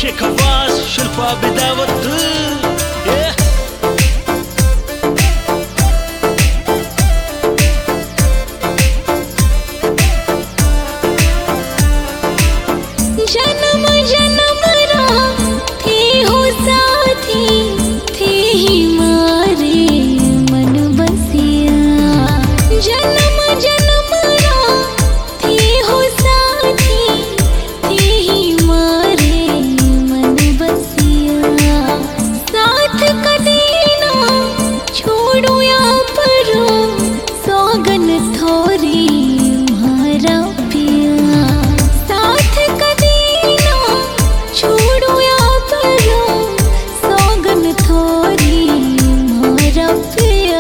शेख अब्बास, शिल्पा बिदावत। जन्म जन्म थे हो साथी, थे ही मारे मन बसिया। जन्म जन्म थे हो साथी, थे ही मारे मन बसिया। साथ कदे ना छोड़ो या परो, सौगन थोरी मारा पिया। साथ कदे छोड़ो या परो, सौगन थोरी मारा पिया।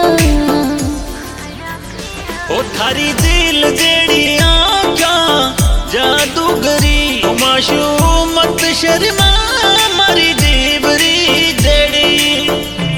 ओ थारी दिल जेड़ी आँखा जादूगरी, माशूमत शर्मा मारी जीवरी जेड़ी।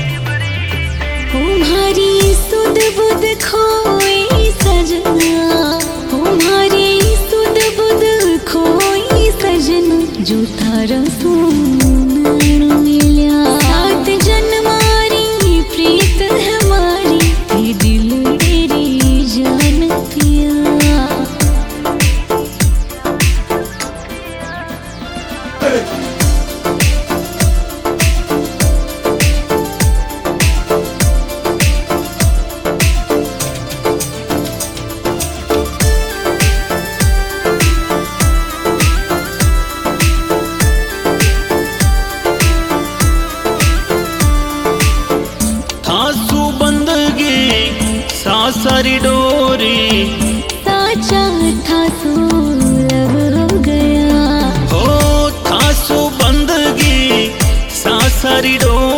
तुम्हारी सुध बुध खोई सजना, तुम्हारी सुध बुध खोई सजना। जो थारा सोना मिल्या, सात जन्मारी प्रीत है मारी, ये दिल तेरी जान पिया। सारी डोरी साचा था सो लब हो गया, हो था सो बंदगी सारी डोरी।